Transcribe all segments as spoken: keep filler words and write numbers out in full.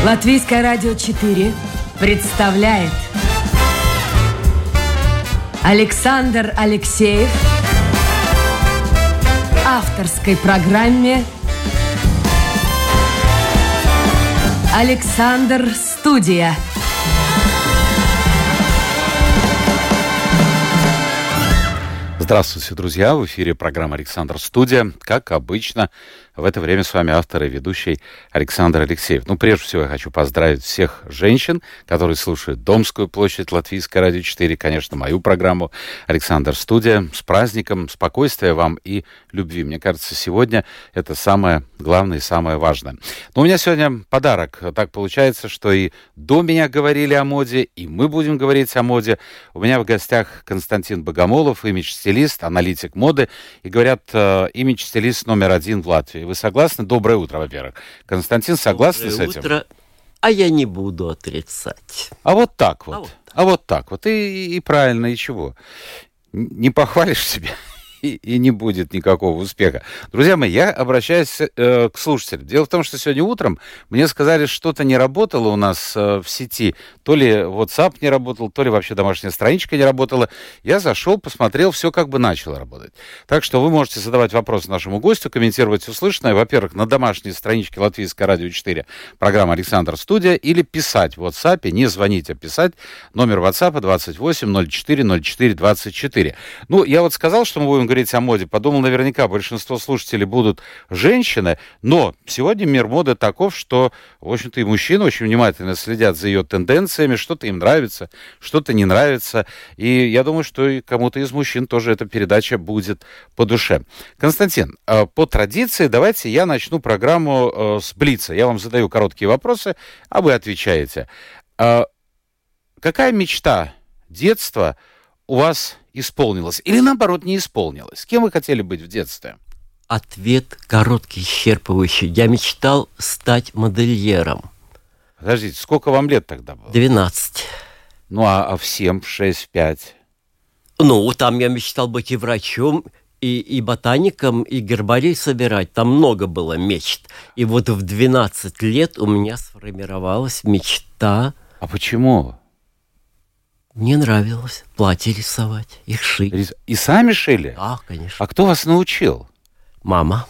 Латвийское радио четыре представляет Александр Алексеев в авторской программе «Александр Студия». Здравствуйте, друзья! В эфире программа «Александр Студия». Как обычно, в это время с вами автор и ведущий Александр Алексеев. Ну, прежде всего, я хочу поздравить всех женщин, которые слушают Домскую площадь, Латвийское радио четыре, конечно, мою программу «Александр Студия». С праздником, спокойствия вам и любви. Мне кажется, сегодня это самое главное и самое важное. Но у меня сегодня подарок. Так получается, что и до меня говорили о моде, и мы будем говорить о моде. У меня в гостях Константин Богомолов, имидж-стилист, аналитик моды. И говорят, э, имидж-стилист номер один в Латвии. Вы согласны? Доброе утро, во-первых. Константин, согласны Доброе с этим? Утро. А я не буду отрицать. А вот так вот. А вот, а вот так вот. И, и правильно, и чего? Не похвалишь себя, и, и не будет никакого успеха. Друзья мои, я обращаюсь э, к слушателям. Дело в том, что сегодня утром мне сказали, что-то не работало у нас э, в сети. То ли WhatsApp не работал, то ли вообще домашняя страничка не работала. Я зашел, посмотрел, все как бы начало работать. Так что вы можете задавать вопросы нашему гостю, комментировать услышанное. Во-первых, на домашней страничке Латвийское радио четыре, программа «Александр Студия», или писать в WhatsApp, не звонить, а писать. Номер WhatsApp двадцать восемь ноль четыре ноль четыре двадцать четыре. Ну, я вот сказал, что мы будем говорить о моде, подумал, наверняка большинство слушателей будут женщины, но сегодня мир моды таков, что, в общем-то, и мужчины очень внимательно следят за ее тенденциями, что-то им нравится, что-то не нравится, и я думаю, что и кому-то из мужчин тоже эта передача будет по душе. Константин, по традиции давайте я начну программу с блица. Я вам задаю короткие вопросы, а вы отвечаете. Какая мечта детства у вас исполнилась? Или, наоборот, не исполнилась? Кем вы хотели быть в детстве? Ответ короткий, исчерпывающий. Я мечтал стать модельером. Подождите, сколько вам лет тогда было? двенадцать. Ну, а, а в семь, в шесть, в пять? Ну, там я мечтал быть и врачом, и, и ботаником, и гербарий собирать. Там много было мечт. И вот в двенадцать лет у меня сформировалась мечта. А почему? Мне нравилось платья рисовать, их шить. И сами шили? Да, конечно. А кто вас научил? Мама.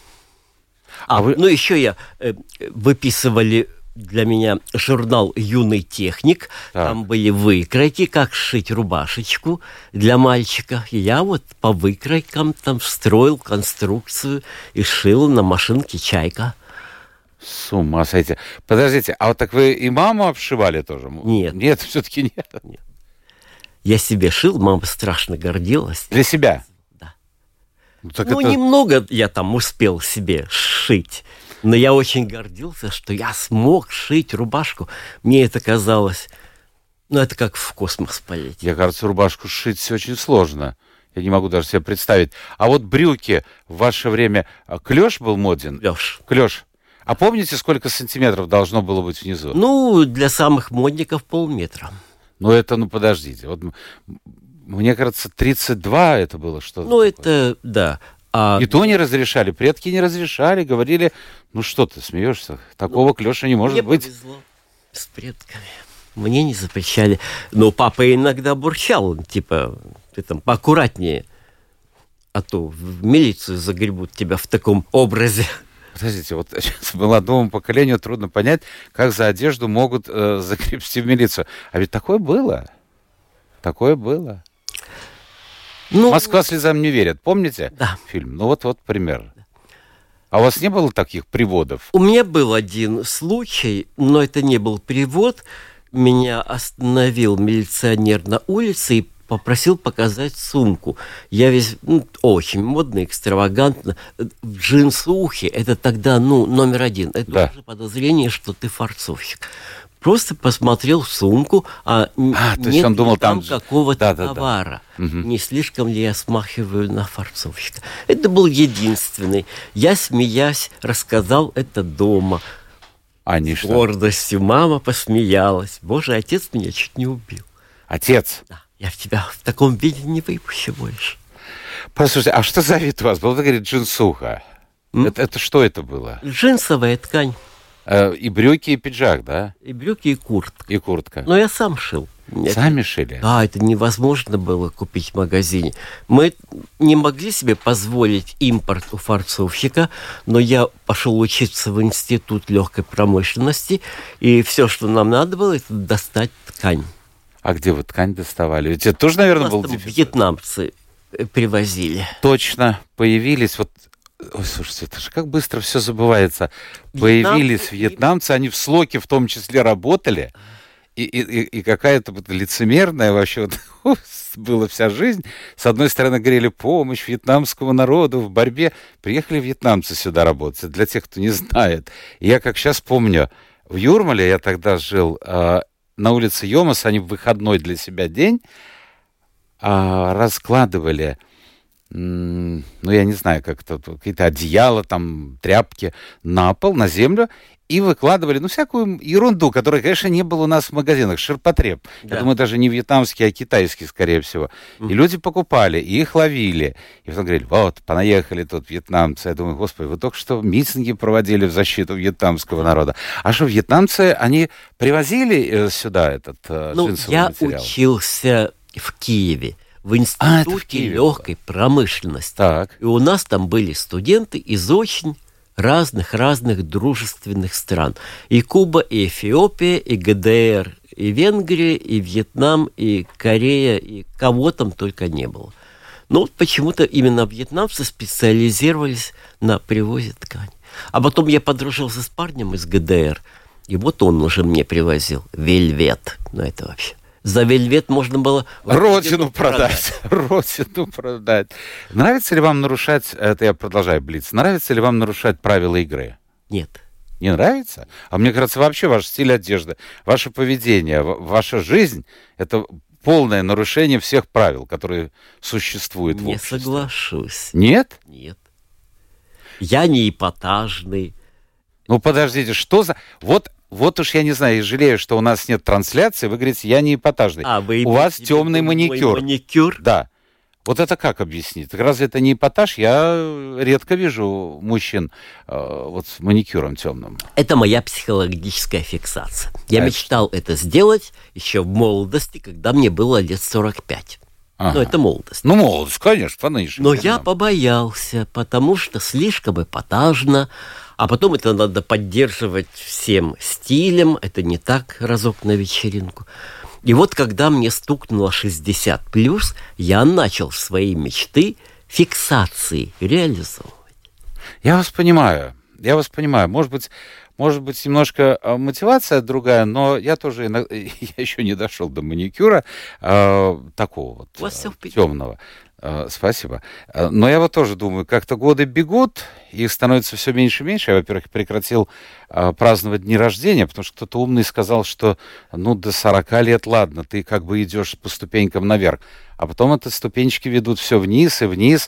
А, а вы... ну еще я э, выписывали для меня журнал «Юный техник». Так. Там были выкройки, как сшить рубашечку для мальчика. И я вот по выкройкам там строил конструкцию и шил на машинке «Чайка». С ума сойти. Подождите, а вот так вы и маму обшивали тоже? Нет. Нет, все-таки нет. Нет. Я себе шил, мама страшно гордилась. Для себя? Да. Ну, так ну это... немного я там успел себе шить. Но я очень гордился, что я смог шить рубашку. Мне это казалось... Ну, это как в космос полететь. Я, кажется, рубашку шить все очень сложно. Я не могу даже себе представить. А вот брюки в ваше время... Клёш был моден? Клёш. Клёш. А помните, сколько сантиметров должно было быть внизу? Ну, для самых модников полметра. Ну, это, ну, подождите. Вот, мне кажется, тридцать два это было что-то. Ну, такое. Это, да. А... И то не разрешали, предки не разрешали, говорили, ну что ты смеешься, такого ну, клёша не может мне быть. Повезло с предками. Мне не запрещали. Но папа иногда бурчал, типа, ты там поаккуратнее, а то в милицию загребут тебя в таком образе. Подождите, вот сейчас молодому поколению трудно понять, как за одежду могут э, загребсти в милицию. А ведь такое было. Такое было. Ну, «Москва слезам не верит». Помните да. фильм? Ну вот, вот пример. А у вас не было таких приводов? У меня был один случай, но это не был привод. Меня остановил милиционер на улице и попросил показать сумку. Я весь ну, очень модно, экстравагантно. В джинсухе это тогда, ну, номер один. Это да. уже подозрение, что ты форцовщик. Просто посмотрел в сумку, а, а нет есть он думал, там, там какого-то да, да, товара. Да. Угу. Не слишком ли я смахиваю на форцовщика? Это был единственный. Я, смеясь, рассказал это дома. Они С что? гордостью. Мама посмеялась. Боже, отец меня чуть не убил. Отец? Да. Я в тебя в таком виде не выпущу больше. Послушайте, а что за вид у вас был? Вы говорите, джинсуха. Это, это что это было? Джинсовая ткань. Э, и брюки, и пиджак, да? И брюки, и куртка. И куртка. Но я сам шил. Сами шили? Да, это невозможно было купить в магазине. Мы не могли себе позволить импорт у фарцовщика, но я пошел учиться в институт легкой промышленности, и все, что нам надо было, это достать ткань. А где вы ткань доставали? Ведь это тоже, наверное, был дефицит. Вьетнамцы привозили. Точно, появились вот... Ой, слушайте, это же как быстро все забывается. Появились Вьетнамцы, вьетнамцы, они в Слоке в том числе работали, и, и, и какая-то вот лицемерная вообще вот, была вся жизнь. С одной стороны, говорили помощь вьетнамскому народу в борьбе. Приехали вьетнамцы сюда работать, для тех, кто не знает. И я как сейчас помню, в Юрмале я тогда жил, э, на улице Йомас, они в выходной для себя день э, раскладывали... ну, я не знаю, как это, какие-то одеяла, там, тряпки на пол, на землю, и выкладывали, ну, всякую ерунду, которая, конечно, не было у нас в магазинах, ширпотреб. Да. Я думаю, даже не вьетнамский, а китайский, скорее всего. Mm. И люди покупали, и их ловили. И потом говорили, вот, понаехали тут вьетнамцы. Я думаю, господи, вы только что митинги проводили в защиту вьетнамского народа. А что, вьетнамцы, они привозили сюда этот ну, джинсовый я материал? Я учился в Киеве. В институте а, легкой промышленности. Так. И у нас там были студенты из очень разных-разных дружественных стран. И Куба, и Эфиопия, и ГДР, и Венгрия, и Вьетнам, и Корея, и кого там только не было. Но вот почему-то именно вьетнамцы специализировались на привозе ткани. А потом я подружился с парнем из ГДР, и вот он уже мне привозил вельвет. Ну, это вообще... За вельвет можно было... Родину продать. продать. Родину продать. Нравится ли вам нарушать... Это я продолжаю блиц. Нравится ли вам нарушать правила игры? Нет. Не нравится? А мне кажется, вообще ваш стиль одежды, ваше поведение, ваша жизнь — это полное нарушение всех правил, которые существуют в обществе. Не соглашусь. Нет? Нет. Я не эпатажный. Ну, подождите, что за... Вот... Вот уж я не знаю, и жалею, что у нас нет трансляции. Вы говорите, я не эпатажный. А, вы у вас темный маникюр. маникюр. Да. Вот это как объяснить? Разве это не эпатаж? Я редко вижу мужчин э, вот с маникюром темным. Это моя психологическая фиксация. Я а мечтал это... это сделать еще в молодости, когда мне было лет сорок пять. Ага. Ну, это молодость. Ну, молодость, конечно, по нынешним Но временам. я побоялся, потому что слишком эпатажно, а потом это надо поддерживать всем стилем, это не так разок на вечеринку. И вот когда мне стукнуло шестьдесят плюс, я начал свои мечты фиксации реализовывать. Я вас понимаю, я вас понимаю. Может быть, может быть, немножко мотивация другая, но я тоже я еще не дошел до маникюра э, такого вот У вас все темного. Э, спасибо. Но я вот тоже думаю, как-то годы бегут, их становится все меньше и меньше. Я, во-первых, прекратил э, праздновать дни рождения, потому что кто-то умный сказал, что ну до сорока лет, ладно, ты как бы идешь по ступенькам наверх, а потом эти ступенечки ведут все вниз и вниз.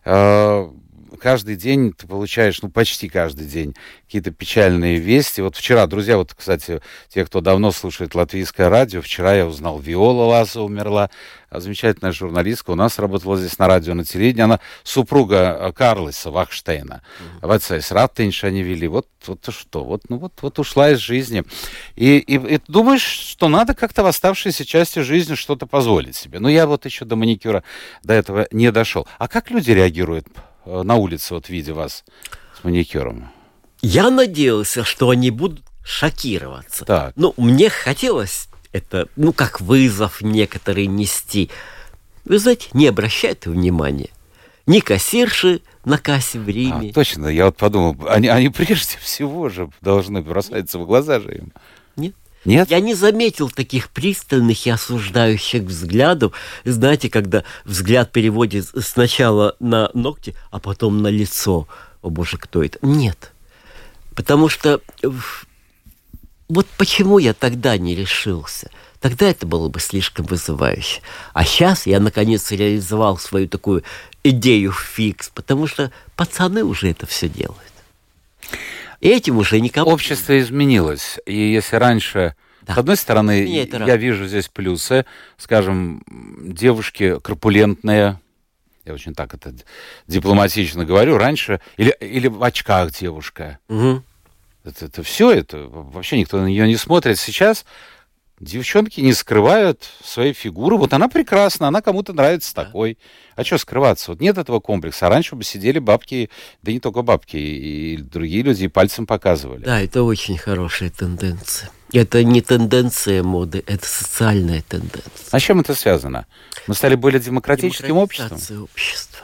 Э, Каждый день ты получаешь, ну, почти каждый день какие-то печальные вести. Вот вчера, друзья, вот, кстати, те, кто давно слушает латвийское радио, вчера я узнал, Виола Лаза умерла, замечательная журналистка, у нас работала здесь на радио, на телевидении, она супруга Карлиса Вахштейна. Mm-hmm. В АЦС Раттенш они вели. Вот, вот что, вот, ну, вот, вот ушла из жизни. И, и, и думаешь, что надо как-то в оставшейся части жизни что-то позволить себе. Но я вот еще до маникюра до этого не дошел. А как люди реагируют на улице, вот видя вас с маникюром? Я надеялся, что они будут шокироваться. Так. Ну, мне хотелось это, ну, как вызов некоторые нести. Вы знаете, не обращайте внимания. Ни кассирши на кассе в Риме. А, точно, я вот подумал, они, они прежде всего же должны бросаться в глаза же им. Нет. Нет? Я не заметил таких пристальных и осуждающих взглядов. Знаете, когда взгляд переводит сначала на ногти, а потом на лицо. О боже, кто это? Нет. Потому что... Вот почему я тогда не решился. Тогда это было бы слишком вызывающе. А сейчас я, наконец, реализовал свою такую идею фикс, потому что пацаны уже это все делают. Этим уже никому... Общество изменилось. И если раньше, да. С одной стороны, я рад. вижу здесь плюсы. Скажем, девушки корпулентные, я очень так это дипломатично говорю, раньше... Или, или в очках девушка. Угу. Это, это все, это вообще никто на нее не смотрит. Сейчас девчонки не скрывают своей фигуры. Вот она прекрасна, она кому-то нравится да. такой. А что скрываться? Вот нет этого комплекса. А раньше бы сидели бабки, да не только бабки, и другие люди и пальцем показывали. Да, это очень хорошая тенденция. Это не тенденция моды, это социальная тенденция. А с чем это связано? Мы стали более демократическим обществом? общества.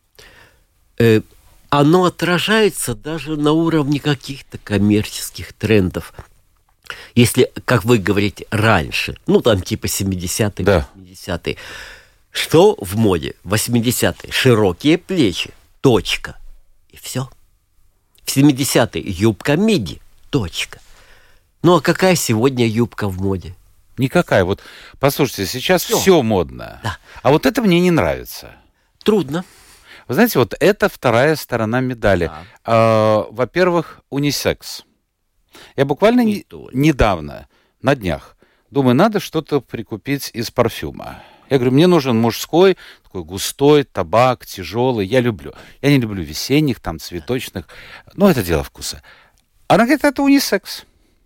Э, оно отражается даже на уровне каких-то коммерческих трендов. Если, как вы говорите, раньше, ну, там типа семидесятые, да. восьмидесятые, что в моде? восьмидесятые. Широкие плечи. Точка. И все. В семидесятые юбка миди. Точка. Ну, а какая сегодня юбка в моде? Никакая. Вот, послушайте, сейчас все, все модно. Да. А вот это мне не нравится. Трудно. Вы знаете, вот это вторая сторона медали. Да. А, во-первых, унисекс. Я буквально не недавно, на днях, думаю, надо что-то прикупить из парфюма. Я говорю, мне нужен мужской, такой густой, табак, тяжелый. Я люблю. Я не люблю весенних, там, цветочных. Но это дело вкуса. Она говорит, это унисекс.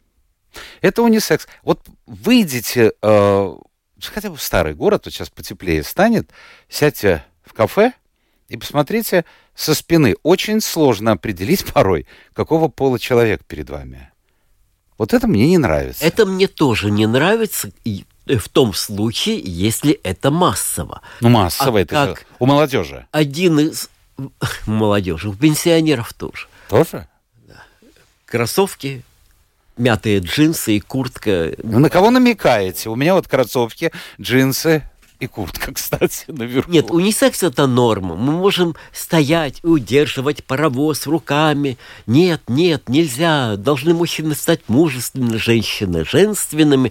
Это унисекс. Вот выйдите э, хотя бы в старый город, вот сейчас потеплее станет, сядьте в кафе и посмотрите со спины. Очень сложно определить порой, какого пола человек перед вами. Вот это мне не нравится. Это мне тоже не нравится в том случае, если это массово. Ну, массово а это как же у молодежи. Один из молодежи, у пенсионеров тоже. Тоже? Да. Кроссовки, мятые джинсы и куртка. Вы на кого намекаете? У меня вот кроссовки, джинсы и куртка, кстати, наверху. Нет, унисекс — это норма. Мы можем стоять и удерживать паровоз руками. Нет, нет, нельзя. Должны мужчины стать мужественными, женщины женственными.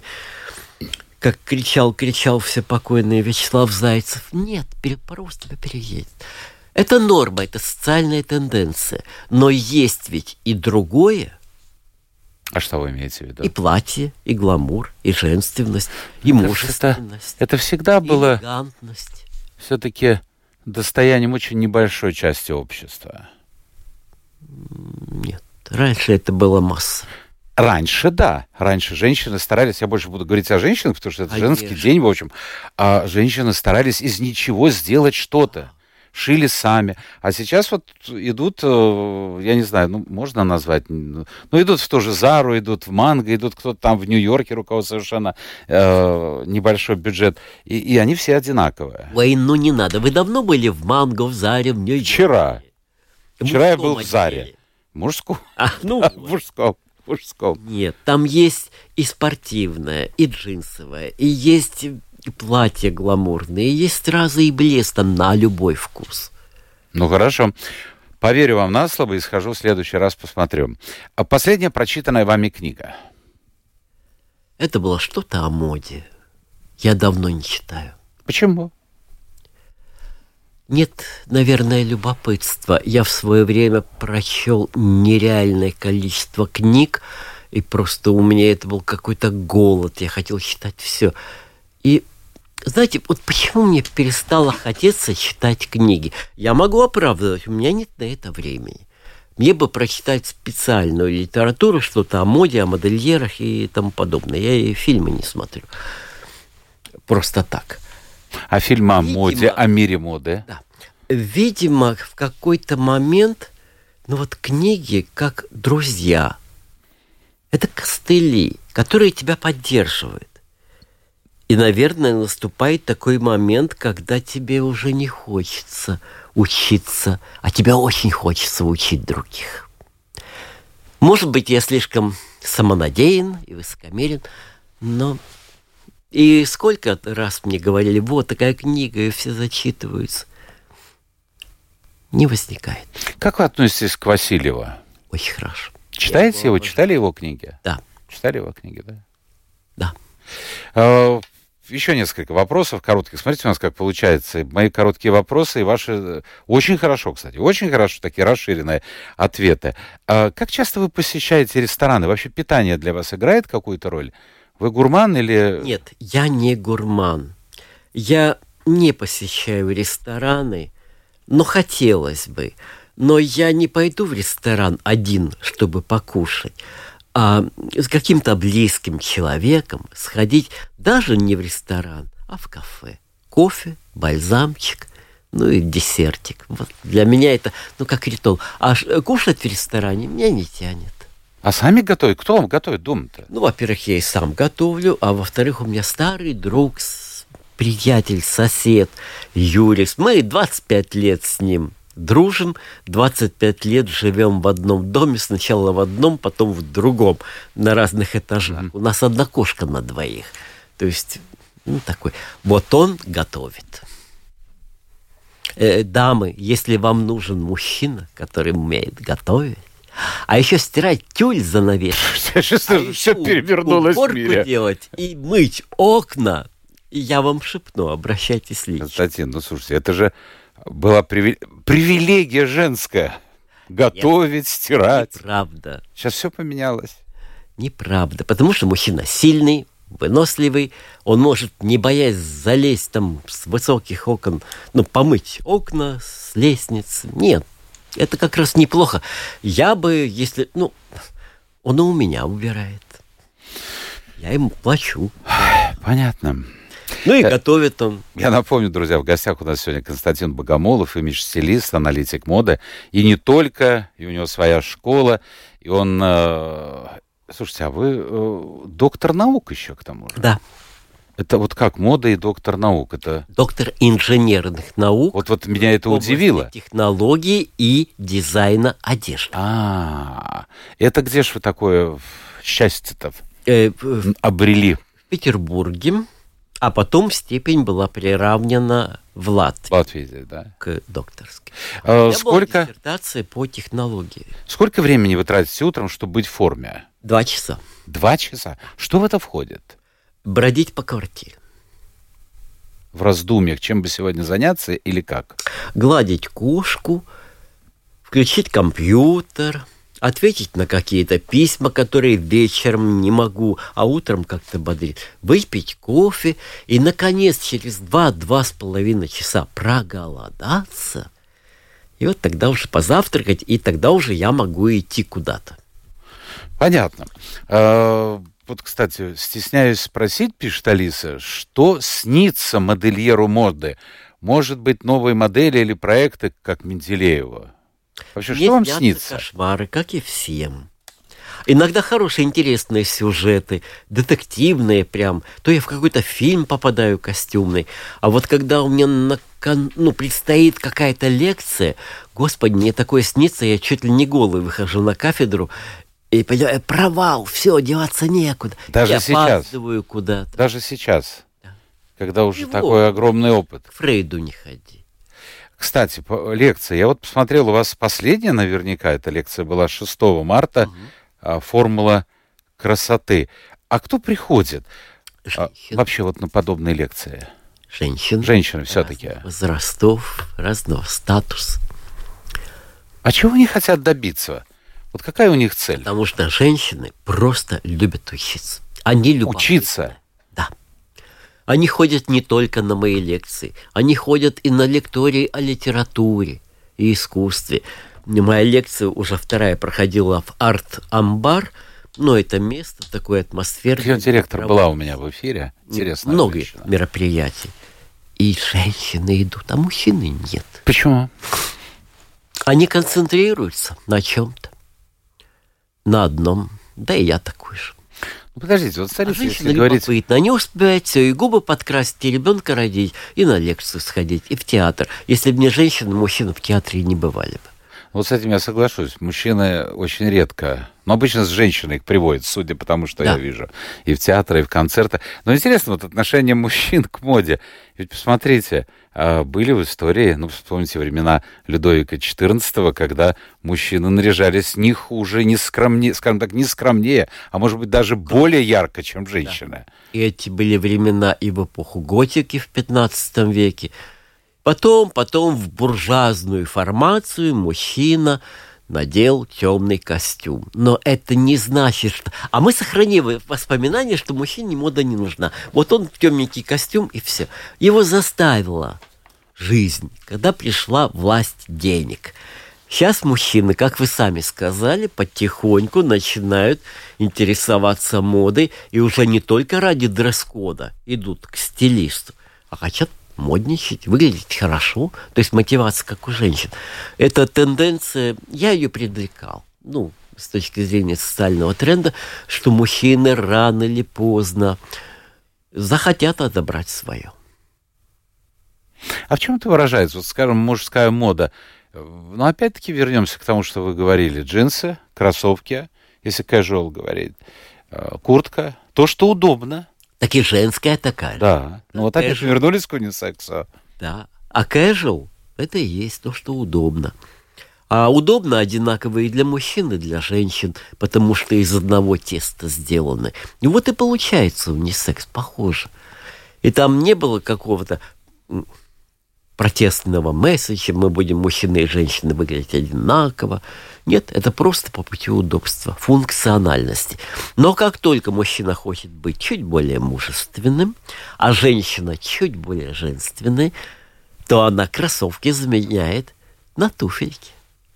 Как кричал, кричал всепокойный Вячеслав Зайцев. Нет, просто переедет. Это норма, это социальная тенденция. Но есть ведь и другое. А что вы имеете в виду? И платье, и гламур, и женственность, и это мужественность. Это, это всегда было элегантность. Все-таки достоянием очень небольшой части общества. Нет, раньше это была масса. Раньше, да. Раньше женщины старались, я больше буду говорить о женщинах, потому что это Конечно. женский день, в общем. А женщины старались из ничего сделать что-то. Шили сами. А сейчас вот идут, я не знаю, ну, можно назвать, ну, идут в ту же Зару, идут в Манго, идут кто-то там в Нью-Йорке, у кого совершенно э, небольшой бюджет, и, и они все одинаковые. Ой, ну не надо. Вы давно были в Манго, в Заре, в Нью-Йорке? Вчера. Вчера я был отделе. в Заре. Мужском? А, ну, да, мужском. Мужском. Нет, там есть и спортивное, и джинсовое, и есть... И платья гламурные, и есть стразы и блеск там на любой вкус. Ну, хорошо. Поверю вам на слово и схожу в следующий раз посмотрю. А последняя прочитанная вами книга? Это было что-то о моде. Я давно не читаю. Почему? Нет, наверное, любопытства. Я в свое время прочел нереальное количество книг, и просто у меня это был какой-то голод. Я хотел читать все. И знаете, вот почему мне перестало хотеться читать книги? Я могу оправдывать, у меня нет на это времени. Мне бы прочитать специальную литературу, что-то о моде, о модельерах и тому подобное. Я и фильмы не смотрю. Просто так. А фильмы о Видимо, моде, о мире моды? Да. Видимо, в какой-то момент, ну вот книги как друзья. Это костыли, которые тебя поддерживают. И, наверное, наступает такой момент, когда тебе уже не хочется учиться, а тебе очень хочется учить других. Может быть, я слишком самонадеян и высокомерен, но... И сколько раз мне говорили, вот такая книга, и все зачитываются. Не возникает. Как вы относитесь к Васильеву? Очень хорошо. Читаете его? Обожаю. Читали его книги? Да. Читали его книги, да? Да. А, еще несколько вопросов коротких. Смотрите у нас, как получается. Мои короткие вопросы и ваши... Очень хорошо, кстати. Очень хорошо, такие расширенные ответы. А как часто вы посещаете рестораны? Вообще питание для вас играет какую-то роль? Вы гурман или... Нет, я не гурман. Я не посещаю рестораны, но хотелось бы. Но я не пойду в ресторан один, чтобы покушать, а с каким-то близким человеком сходить даже не в ресторан, а в кафе. Кофе, бальзамчик, ну и десертик. Вот для меня это, ну, как ритуал. А кушать в ресторане меня не тянет. А сами готовят? Кто вам готовит дома-то? Ну, во-первых, я и сам готовлю, а во-вторых, у меня старый друг, приятель, сосед Юрий. Мы двадцать пять лет с ним дружим, двадцать пять лет живем в одном доме, сначала в одном, потом в другом, на разных этажах. Mm-hmm. У нас одна кошка на двоих. То есть, ну, такой. Вот он готовит. Э, дамы, если вам нужен мужчина, который умеет готовить, а еще стирать тюль занавес, а все перевернулось в мире. Делать и мыть окна, и я вам шепну, обращайтесь лично. Константин, ну, слушайте, это же была привилегия женская. Готовить, Нет, стирать. Неправда. Сейчас все поменялось. Неправда, потому что мужчина сильный, выносливый, он может, не боясь залезть там с высоких окон, ну, помыть окна с лестницы. Нет, это как раз неплохо. Я бы, если, ну, он и у меня убирает. Я ему плачу. Понятно. Ну и готовит он. Я напомню, друзья, в гостях у нас сегодня Константин Богомолов, имидж-стилист, аналитик моды. И не только, и у него своя школа, и он... Э, слушайте, а вы э, доктор наук еще к тому же? Да. Это вот как мода и доктор наук? Это... Доктор инженерных наук. Вот, вот меня это удивило. Технологии и дизайна одежды. А, это где же вы такое счастье-то э, обрели? В Петербурге. А потом степень была приравнена в Латвии. В Латвии, да. К докторской. А, У меня сколько... была диссертация по технологии. Сколько времени вы тратите утром, чтобы быть в форме? Два часа. Два часа? Что в это входит? Бродить по квартире. В раздумьях, чем бы сегодня заняться или как? Гладить кошку, включить компьютер, ответить на какие-то письма, которые вечером не могу, а утром как-то бодрить, выпить кофе и, наконец, через два-два с половиной часа проголодаться. И вот тогда уже позавтракать, и тогда уже я могу идти куда-то. Понятно. А, вот, кстати, стесняюсь спросить, пишет Алиса, что снится модельеру моды? Может быть, новые модели или проекты, как Менделеева? Вообще, Мне что вам снятся снится? Кошмары, как и всем. Иногда хорошие, интересные сюжеты, детективные прям. То я в какой-то фильм попадаю костюмный. А вот когда у меня на кон... ну, предстоит какая-то лекция, господи, мне такое снится, я чуть ли не голый выхожу на кафедру, и понимаю, провал, все, деваться некуда. Даже я сейчас? опаздываю куда-то. Даже сейчас? Да. Когда уже Его. такой огромный опыт. К Фрейду не ходи. Кстати, по, лекция. Я вот посмотрел, у вас последняя наверняка, эта лекция была шестого марта, угу. а, «Формула красоты». А кто приходит а, вообще вот на подобные лекции? Женщины. Женщины все-таки. Разных возрастов, разного статуса. А чего они хотят добиться? Вот какая у них цель? Потому что женщины просто любят учиться. Они любят учиться? Да. Они ходят не только на мои лекции, они ходят и на лектории о литературе и искусстве. Моя лекция уже вторая проходила в Арт-Амбар, но это место такое атмосферное. Ее директор была у меня в эфире. Интересно. Много женщина. Мероприятий. И женщины идут, а мужчины нет. Почему? Они концентрируются на чем-то. На одном. Да и я такой же. Ну, подождите, вот смотрите, а если говорить... любопытно. Они успевают все, и губы подкрасить, и ребенка родить, и на лекцию сходить, и в театр. Если бы не женщины, мужчины в театре не бывали бы. Вот с этим я соглашусь. Мужчины очень редко, но обычно с женщиной их приводят, судя по тому, что да. я вижу. И в театры, и в концерты. Но интересно, вот отношение мужчин к моде. Ведь посмотрите, были в истории, ну, вспомните времена Людовика четырнадцатого, когда мужчины наряжались не хуже, не скромнее, скажем так, не скромнее, а может быть даже более ярко, чем женщины. Да. И эти были времена и в эпоху готики в пятнадцатом веке. Потом, потом в буржуазную формацию мужчина надел темный костюм. Но это не значит, что... А мы сохранили воспоминания, что мужчине мода не нужна. Вот он в темненький костюм, и все. Его заставила жизнь, когда пришла власть денег. Сейчас мужчины, как вы сами сказали, потихоньку начинают интересоваться модой, и уже не только ради дресс-кода идут к стилисту, а хотят модничать, выглядеть хорошо, то есть мотивация, как у женщин. Эта тенденция, я ее предрекал, ну, с точки зрения социального тренда, что мужчины рано или поздно захотят отобрать свое. А в чем это выражается? Вот, скажем, мужская мода. Но опять-таки вернемся к тому, что вы говорили. Джинсы, кроссовки, если casual говорить, куртка, то, что удобно. Так и женская такая. Да. Ну вот опять вернулись к унисексу. Да. А casual – это и есть то, что удобно. А удобно одинаково и для мужчин, и для женщин, потому что из одного теста сделаны. И вот и получается унисекс, похоже. И там не было какого-то протестного месседжа, мы будем мужчины и женщины выглядеть одинаково. Нет, это просто по пути удобства, функциональности. Но как только мужчина хочет быть чуть более мужественным, а женщина чуть более женственной, то она кроссовки заменяет на туфельки.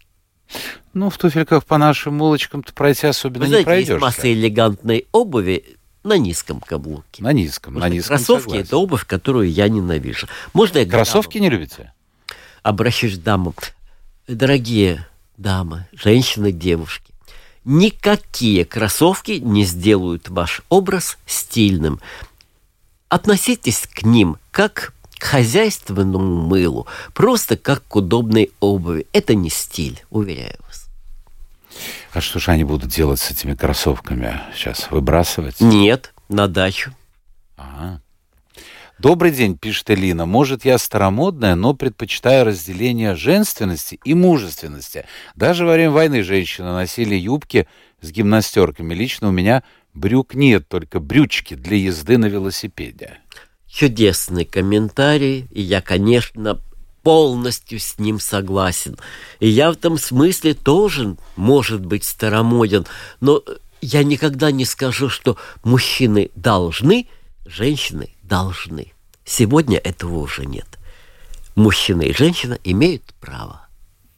Ну, в туфельках по нашим улочкам-то пройти особенно Вы знаете, не пройдешь. Есть масса элегантной обуви на низком каблуке. На низком, Потому на низком, кроссовки согласен. – это обувь, которую я ненавижу. Можно я к Кроссовки дамам не любите? обращусь к дамам? Дорогие дамы, женщины, девушки, никакие кроссовки не сделают ваш образ стильным. Относитесь к ним как к хозяйственному мылу, просто как к удобной обуви. Это не стиль, уверяю вас. А что же они будут делать с этими кроссовками сейчас? Выбрасывать? Нет, на дачу. Ага. Добрый день, пишет Элина. Может, я старомодная, но предпочитаю разделение женственности и мужественности. Даже во время войны женщины носили юбки с гимнастерками. Лично у меня брюк нет, только брючки для езды на велосипеде. Чудесный комментарий, и я, конечно, полностью с ним согласен. И я в этом смысле тоже, может быть, старомоден, но я никогда не скажу, что мужчины должны, женщины должны. Сегодня этого уже нет. Мужчина и женщина имеют право.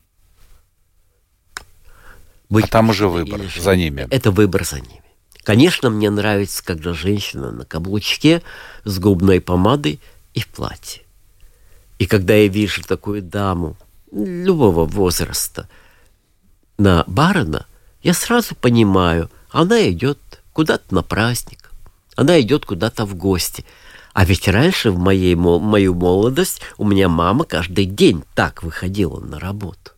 Быть А там уже выбор за ними. Это выбор за ними. Конечно, мне нравится, когда женщина на каблучке с губной помадой и в платье. И когда я вижу такую даму любого возраста на барона, я сразу понимаю, она идет куда-то на праздник, она идет куда-то в гости. А ведь раньше, в моей, мою молодость, у меня мама каждый день так выходила на работу.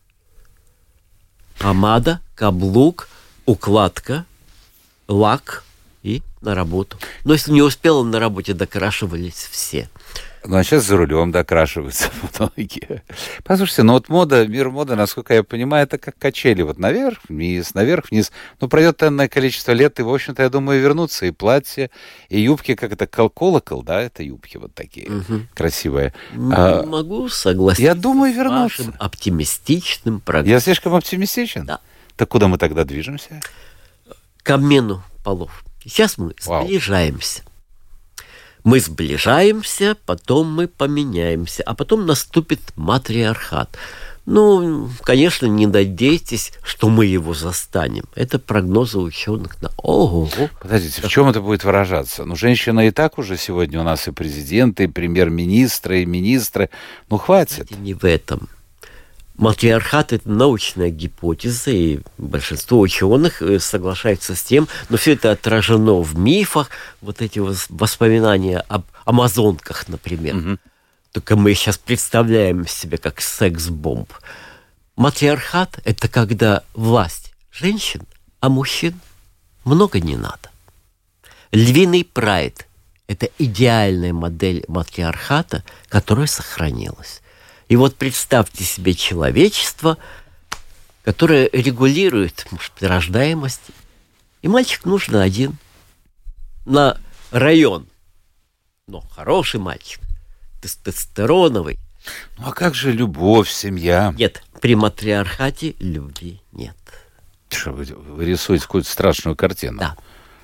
Помада, каблук, укладка, лак и на работу. Но если не успела на работе, докрашивались все. Ну, а сейчас за рулем докрашиваются многие. Послушайте, ну вот мода, мир моды, насколько я понимаю, это как качели. Вот наверх, вниз, наверх, вниз. Ну, пройдет энное количество лет, и, в общем-то, я думаю, вернутся и платья, и юбки, как это, колокол, да, это юбки вот такие угу. красивые. А, могу согласиться. Я думаю, вернутся. С вашим оптимистичным прогнозом. Я слишком оптимистичен? Да. Так куда мы тогда движемся? К обмену полов. Сейчас мы Вау. сближаемся. Мы сближаемся, потом мы поменяемся, а потом наступит матриархат. Ну, конечно, не надейтесь, что мы его застанем. Это прогнозы ученых на ого. Подождите, в чем это будет выражаться? Ну, женщина и так уже сегодня у нас и президенты, и премьер-министры, и министры. Ну, хватит. Знаете, не в этом. Матриархат – это научная гипотеза, и большинство ученых соглашаются с тем, но все это отражено в мифах, вот эти воспоминания об амазонках, например. Угу. Только мы сейчас представляем себе как секс-бомб. Матриархат – это когда власть женщин, а мужчин много не надо. Львиный прайд – это идеальная модель матриархата, которая сохранилась. И вот представьте себе человечество, которое регулирует, может, рождаемость. И мальчик нужен один на район. Но хороший мальчик, тестостероновый. Ну а как же любовь, семья? Нет, при матриархате любви нет. Что вы, вы рисуете какую-то страшную картину? Да.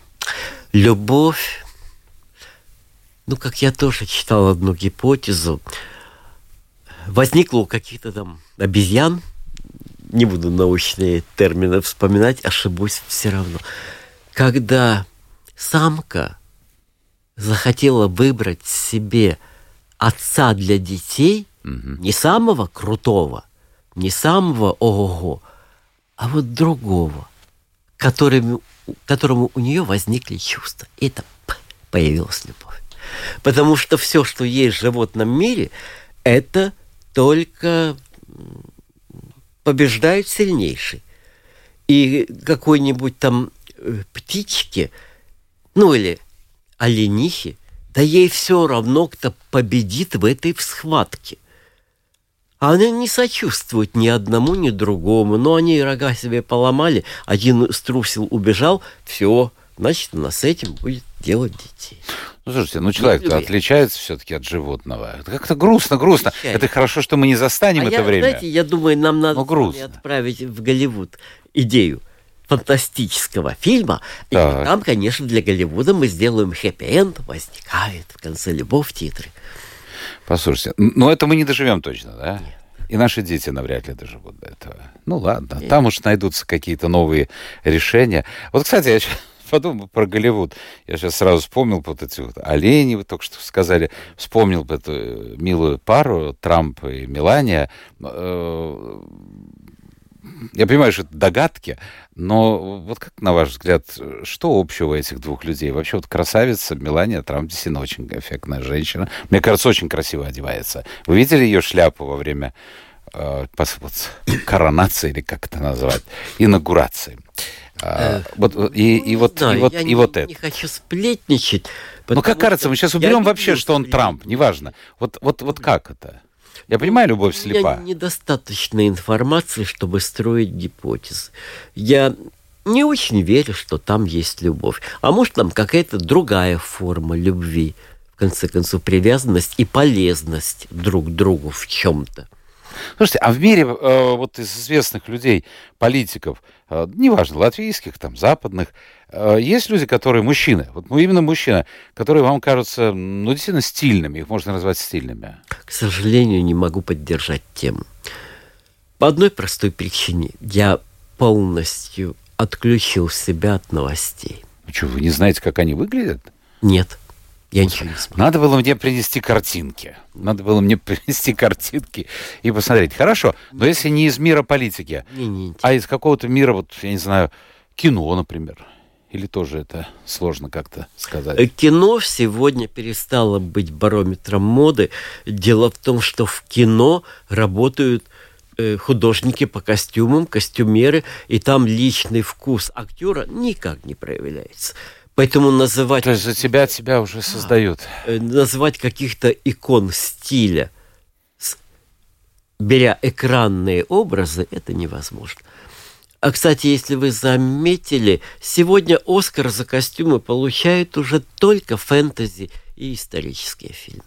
Любовь. Ну, как я тоже читал одну гипотезу, возникло у каких-то там обезьян не буду научные термины вспоминать, ошибусь все равно. Когда самка захотела выбрать себе отца для детей, угу. не самого крутого, не самого ого-го, а вот другого, которому, которому у нее возникли чувства. И это появилась любовь. Потому что все, что есть в животном мире, это только побеждает сильнейший. И какой-нибудь там птичке, ну или оленихе, да ей все равно, кто победит в этой схватке. Она не сочувствует ни одному, ни другому. Но они рога себе поломали, один струсил, убежал, все, значит, она с этим будет делать детей. Ну, слушайте, ну человек-то отличается все-таки от животного. Это как-то грустно, грустно. Это хорошо, что мы не застанем а это я, время. Знаете, я думаю, нам надо отправить в Голливуд идею фантастического фильма. И там, конечно, для Голливуда мы сделаем хэппи-энд, возникает в конце любовь, титры. Послушайте, но это мы не доживем точно, да? Нет. И наши дети навряд ли доживут до этого. Ну ладно, Нет. там уж найдутся какие-то новые решения. Вот, кстати, я подумал про Голливуд. Я сейчас сразу вспомнил вот эти вот олени, вы только что сказали, вспомнил эту милую пару Трамп и Мелания. Я понимаю, что это догадки, но вот как, на ваш взгляд, что общего у этих двух людей? Вообще вот красавица Мелания Трамп действительно очень эффектная женщина. Мне кажется, очень красиво одевается. Вы видели ее шляпу во время э, вот, коронации, или как это назвать, инаугурации? А, вот, и, и, вот, знаю, и вот, я и не, вот это. не хочу сплетничать. Ну, как кажется, мы сейчас уберем вообще, что он Трамп, неважно. Вот, вот, вот как это? Я понимаю, любовь слепа. У меня недостаточно информации, чтобы строить гипотезы. Я не очень верю, что там есть любовь. А может, там какая-то другая форма любви. В конце концов, привязанность и полезность друг к другу в чем-то. Слушайте, а в мире э, вот из известных людей, политиков, э, неважно, латвийских, там, западных, э, есть люди, которые мужчины, вот ну, именно мужчины, которые вам кажутся, ну, действительно стильными, их можно назвать стильными? К сожалению, не могу поддержать тему. По одной простой причине. Я полностью отключил себя от новостей. Ну что, вы не знаете, как они выглядят? Нет. Я ничего не смотрю. Надо было мне принести картинки. Надо было мне принести картинки и посмотреть. Хорошо, но если не из мира политики, не, не а из какого-то мира, вот, я не знаю, кино, например. Или тоже это сложно как-то сказать? Кино сегодня перестало быть барометром моды. Дело в том, что в кино работают э, художники по костюмам, костюмеры, и там личный вкус актера никак не проявляется. Поэтому называть... То есть за тебя тебя уже создают. Называть каких-то икон стиля, беря экранные образы, это невозможно. А, кстати, если вы заметили, сегодня Оскар за костюмы получают уже только фэнтези и исторические фильмы.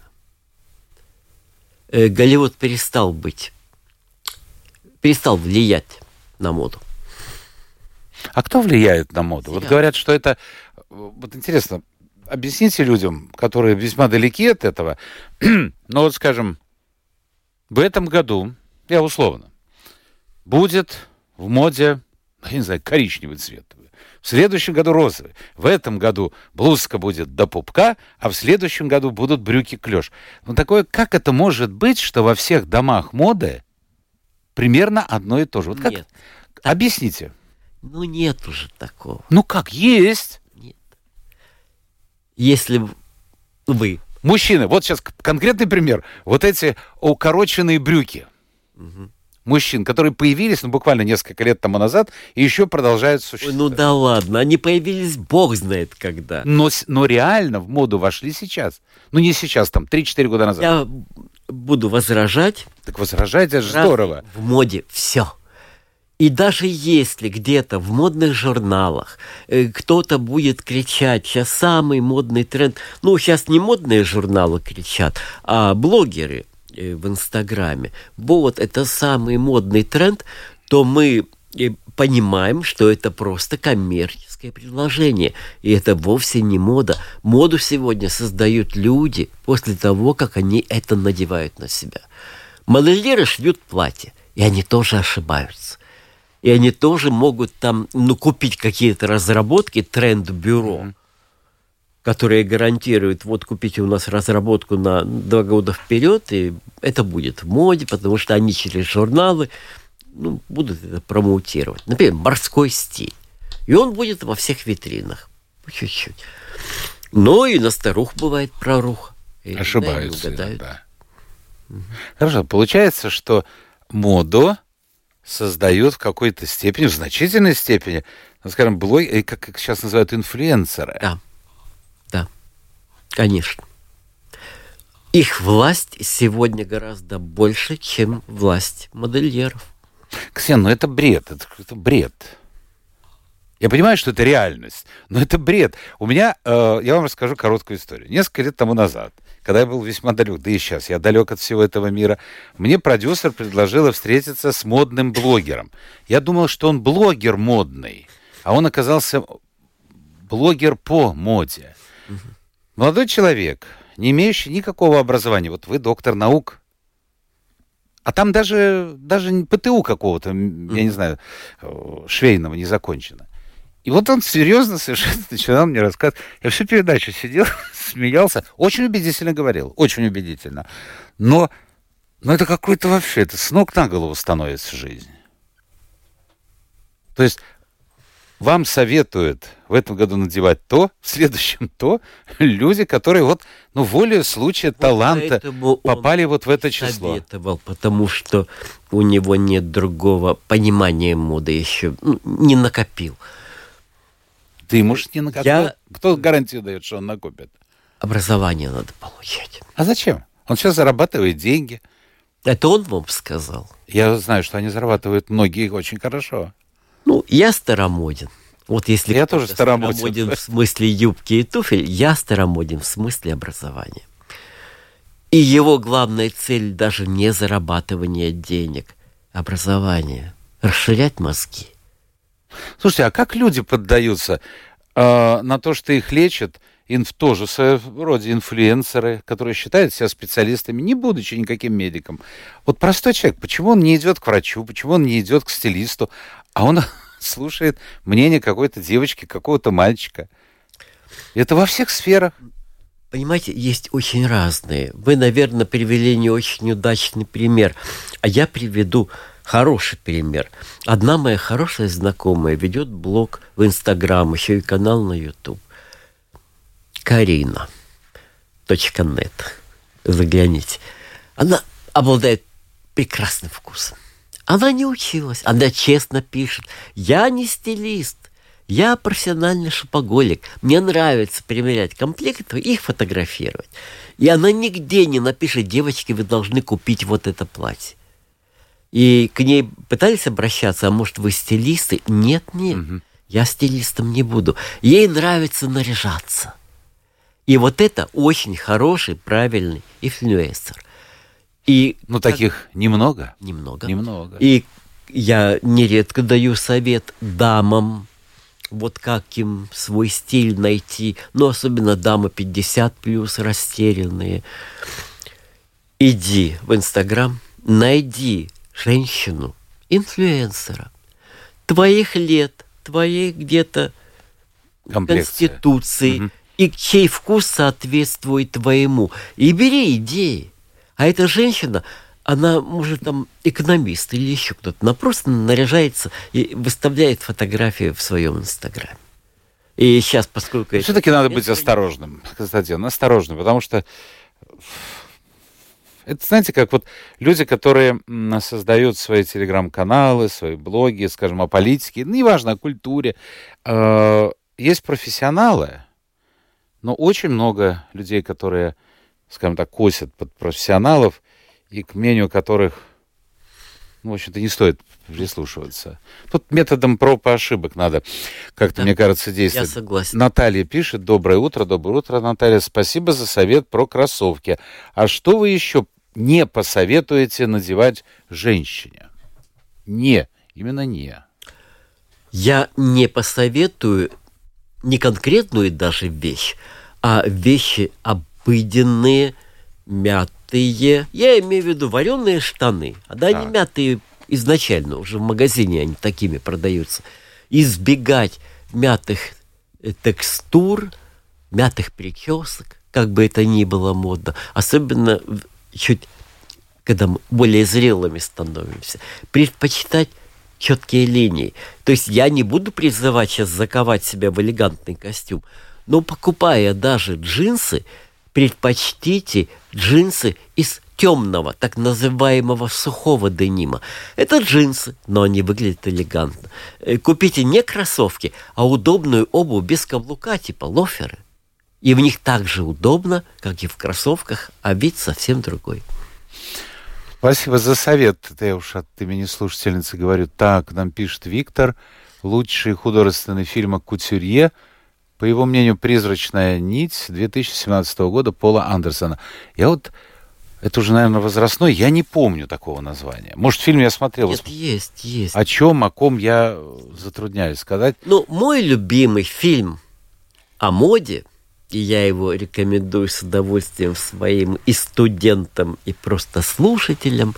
Голливуд перестал быть, перестал влиять на моду. А кто влияет на моду? Вот говорят, что это... Вот интересно, объясните людям, которые весьма далеки от этого, но вот, скажем, в этом году, я условно, будет в моде, я не знаю, коричневый цвет, в следующем году розовый, в этом году блузка будет до пупка, а в следующем году будут брюки клеш. Ну такое, как это может быть, что во всех домах моды примерно одно и то же? Вот как? Нет. Объясните. Ну нет уже такого. Ну как, есть? Если вы... Мужчины, вот сейчас конкретный пример. Вот эти укороченные брюки. Угу. Мужчин, которые появились, ну, буквально несколько лет тому назад, и еще продолжают существовать. Ой, ну да ладно, они появились бог знает когда. Но, но реально в моду вошли сейчас. Ну не сейчас, там, три-четыре года назад. Я буду возражать. Так возражать, это же здорово. В моде все. И даже если где-то в модных журналах э, кто-то будет кричать, сейчас самый модный тренд, ну, сейчас не модные журналы кричат, а блогеры э, в Инстаграме, вот это самый модный тренд, то мы э, понимаем, что это просто коммерческое предложение. И это вовсе не мода. Моду сегодня создают люди после того, как они это надевают на себя. Модельеры шьют платья, и они тоже ошибаются. И они тоже могут там, ну, купить какие-то разработки, тренд-бюро, mm-hmm. которые гарантируют, вот купите у нас разработку на два года вперед, и это будет в моде, потому что они через журналы, ну, будут это промоутировать. Например, морской стиль. И он будет во всех витринах. Чуть-чуть. Но и на старух бывает проруха. И ошибаются. Да. Угу. Хорошо. Получается, что моду создают в какой-то степени, в значительной степени, ну, скажем, блогеры, как их сейчас называют, инфлюенсеры. Да. Да. Конечно. Их власть сегодня гораздо больше, чем власть модельеров. Ксен, ну это бред. Это, это бред. Я понимаю, что это реальность, но это бред. У меня, э, я вам расскажу короткую историю. Несколько лет тому назад, когда я был весьма далек, да и сейчас я далек от всего этого мира, мне продюсер предложила встретиться с модным блогером. Я думал, что он блогер модный, а он оказался блогер по моде. Угу. Молодой человек, не имеющий никакого образования. Вот вы доктор наук. А там даже, даже ПТУ какого-то, mm-hmm. я не знаю, швейного не закончено. И вот он серьезно совершенно начинал мне рассказывать. Я всю передачу сидел, смеялся. Очень убедительно говорил, очень убедительно. Но, но это какой-то вообще, это с ног на голову становится жизнь. То есть вам советуют в этом году надевать то, в следующем то, люди, которые вот, ну, волею случая, вот таланта попали вот в это число. Советовал, потому что у него нет другого понимания моды еще, ну, не накопил. Ты, может, не накопил? Я... Кто гарантию дает, что он накопит? Образование надо получать. А зачем? Он сейчас зарабатывает деньги. Это он вам сказал? Я знаю, что они зарабатывают многие очень хорошо. Ну, я старомоден. Вот если я тоже старомоден. старомоден в смысле юбки и туфель, я старомоден в смысле образования. И его главная цель даже не зарабатывание денег, образование, расширять мозги. Слушайте, а как люди поддаются э, на то, что их лечат, инф, тоже в своем роде инфлюенсеры, которые считают себя специалистами, не будучи никаким медиком? Вот простой человек, почему он не идет к врачу, почему он не идет к стилисту, а он слушает мнение какой-то девочки, какого-то мальчика? Это во всех сферах. Понимаете, есть очень разные. Вы, наверное, привели не очень удачный пример, а я приведу хороший пример. Одна моя хорошая знакомая ведет блог в Инстаграм, еще и канал на Ютуб. Карина точка нет. Загляните. Она обладает прекрасным вкусом. Она не училась. Она честно пишет. Я не стилист. Я профессиональный шопоголик. Мне нравится примерять комплекты и их фотографировать. И она нигде не напишет: девочки, вы должны купить вот это платье. И к ней пытались обращаться: а может, вы стилисты? Нет, нет, угу. Я стилистом не буду. Ей нравится наряжаться. И вот это очень хороший, правильный инфлюенсер. И ну, как... таких немного? Немного. Немного. И я нередко даю совет дамам, вот как им свой стиль найти, но особенно дамы пятьдесят плюс, растерянные. Иди в Инстаграм, найди женщину, инфлюенсера, твоих лет, твоей где-то комплекция, конституции, угу. И чей вкус соответствует твоему. И бери идеи. А эта женщина, она, может, там экономист или еще кто-то, она просто наряжается и выставляет фотографии в своем Инстаграме. И сейчас, поскольку... Все-таки надо быть осторожным, Константин, осторожным, потому что это, знаете, как вот люди, которые создают свои телеграм-каналы, свои блоги, скажем, о политике, ну, неважно, о культуре. Есть профессионалы, но очень много людей, которые, скажем так, косят под профессионалов, и к мнению которых, ну, в общем-то, не стоит прислушиваться. Тут методом проб и ошибок надо как-то, да, мне кажется, действовать. Я согласен. Наталья пишет: доброе утро, доброе утро, Наталья, спасибо за совет про кроссовки. А что вы еще не посоветуете надевать женщине? Не, именно не. Я не посоветую не конкретную даже вещь, а вещи обыденные, мятые. Я имею в виду вареные штаны. А да, да. Не мятые изначально, уже в магазине они такими продаются. Избегать мятых текстур, мятых причесок, как бы это ни было модно, особенно чуть, когда мы более зрелыми становимся, предпочитать четкие линии. То есть я не буду призывать сейчас заковать себя в элегантный костюм, но покупая даже джинсы, предпочтите джинсы из темного, так называемого сухого денима. Это джинсы, но они выглядят элегантно. Купите не кроссовки, а удобную обувь без каблука, типа лоферы. И в них так же удобно, как и в кроссовках, а вид совсем другой. Спасибо за совет. Это я уж от имени слушательницы говорю. Так, нам пишет Виктор. Лучший художественный фильм о кутюрье. По его мнению, «Призрачная нить» две тысячи семнадцатого года Пола Андерсона. Я вот... Это уже, наверное, возрастной. Я не помню такого названия. Может, фильм я смотрел. Нет, есть, есть. О чем, о ком я затрудняюсь сказать. Ну, мой любимый фильм о моде, и я его рекомендую с удовольствием своим и студентам, и просто слушателям,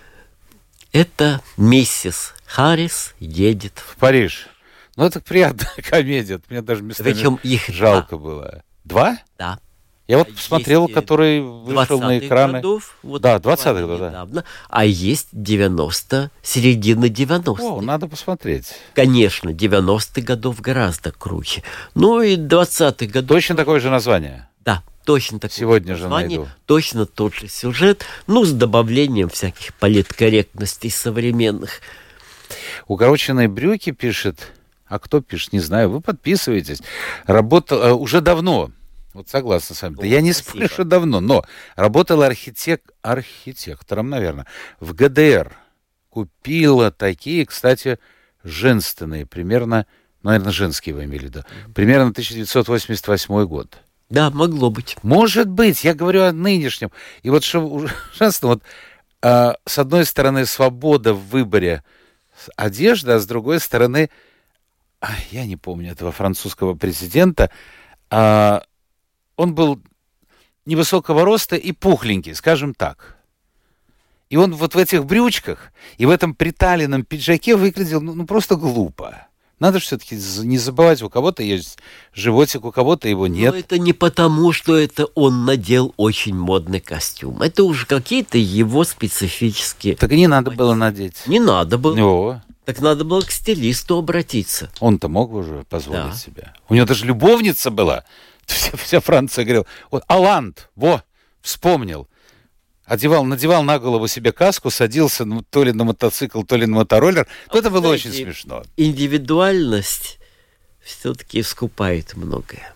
это «Миссис Харрис едет в Париж». Ну, это приятная комедия. Мне даже местами Причем их жалко два. было. Два? Да. Я вот посмотрел, который вышел на экраны. Годов, вот да, двадцатых годов, да. А есть девяносто, середина девяностых. О, надо посмотреть. Конечно, девяностых годов гораздо круче. Ну и двадцатых годов. Точно такое же название? Да, точно такое Сегодня же название. Же найду. Точно тот же сюжет, ну, с добавлением всяких политкорректностей современных. Укороченные брюки пишет. А кто пишет, не знаю. Вы подписываетесь. Работал уже давно. Вот согласна с вами. Да я не спорю, что давно, но работала архитек... архитектором, наверное, в ГДР. Купила такие, кстати, женственные, примерно, наверное, женские вы имели в виду, примерно тысяча девятьсот восемьдесят восьмой год. Да, могло быть. Может быть, я говорю о нынешнем. И вот что ужасно, вот а, с одной стороны свобода в выборе одежды, а с другой стороны, а, я не помню этого французского президента, а, он был невысокого роста и пухленький, скажем так. И он вот в этих брючках и в этом приталенном пиджаке выглядел ну, ну просто глупо. Надо все-таки не забывать, у кого-то есть животик, у кого-то его нет. Но это не потому, что это он надел очень модный костюм. Это уже какие-то его специфические... Так и не надо было надеть. Не надо было. О. Так надо было к стилисту обратиться. Он-то мог уже позволить да. себе. У него даже любовница была. Вся, вся Франция говорила, вот Оланд, во, вспомнил. Одевал, надевал на голову себе каску, садился ну, то ли на мотоцикл, то ли на мотороллер. А это было знаете, очень смешно. Индивидуальность все-таки искупает многое.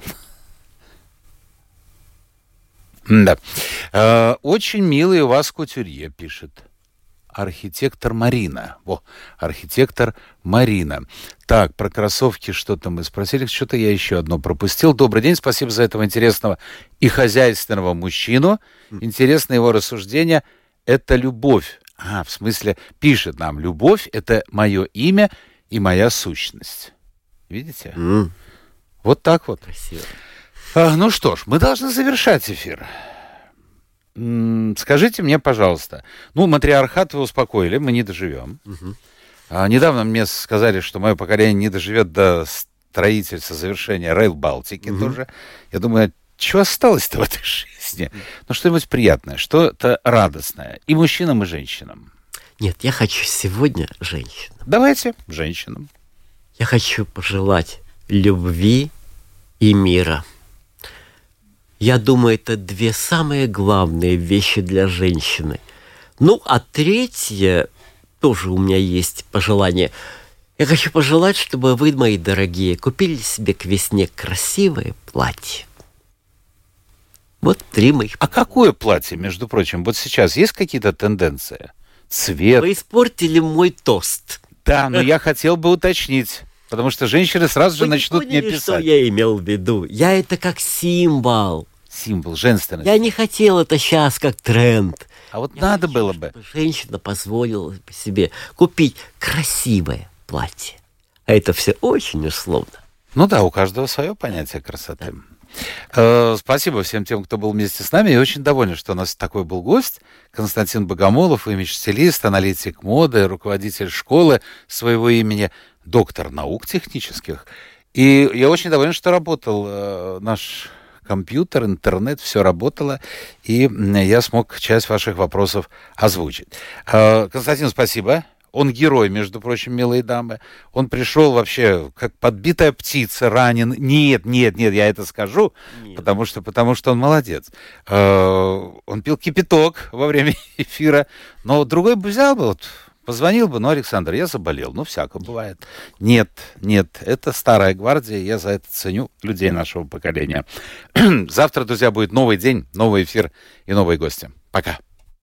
Да. Э, очень милый у вас кутюрье, пишет. Архитектор Марина. Во, архитектор Марина. Так, про кроссовки что-то мы спросили. Что-то я еще одно пропустил. Добрый день, спасибо за этого интересного и хозяйственного мужчину. Интересно его рассуждение. Это любовь. А, в смысле, пишет нам, любовь — это мое имя и моя сущность. Видите? Mm. Вот так вот. Красиво. А, ну что ж, мы должны завершать эфир. Скажите мне, пожалуйста, ну, матриархат вы успокоили, мы не доживем. Угу. А, недавно мне сказали, что мое поколение не доживет до строительства, завершения Рейл Балтики угу. тоже. Я думаю, что осталось-то в этой жизни? Ну, что-нибудь приятное, что-то радостное. И мужчинам, и женщинам. Нет, я хочу сегодня женщинам. Давайте женщинам. Я хочу пожелать любви и мира. Я думаю, это две самые главные вещи для женщины. Ну, а третье, тоже у меня есть пожелание. Я хочу пожелать, чтобы вы, мои дорогие, купили себе к весне красивое платье. Вот три моих. А какое платье, между прочим? Вот сейчас есть какие-то тенденции? Цвет? Вы испортили мой тост. Да, но я хотел бы уточнить. Потому что женщины сразу же вы начнут не мне поняли, писать. Что я имел в виду? Я это как символ. Символ женственности. Я не хотел это сейчас как тренд. А вот я надо хочу, было бы. Чтобы женщина позволила себе купить красивое платье. А это все очень условно. Ну да, у каждого свое понятие красоты. Да. Э, спасибо всем тем, кто был вместе с нами. Я очень доволен, что у нас такой был гость. Константин Богомолов, имидж-стилист, аналитик моды, руководитель школы своего имени, доктор наук технических. И я очень доволен, что работал э, наш компьютер, интернет, все работало, и я смог часть ваших вопросов озвучить. Э, Константин, спасибо. Он герой, между прочим, милые дамы. Он пришел вообще как подбитая птица, ранен. Нет, нет, нет, я это скажу, потому что, потому что он молодец. Э, он пил кипяток во время эфира, но другой бы взял бы, вот, позвонил бы, ну, Александр, я заболел. Ну, всяко бывает. Нет, нет, это старая гвардия, я за это ценю людей нашего поколения. Завтра, друзья, будет новый день, новый эфир и новые гости. Пока.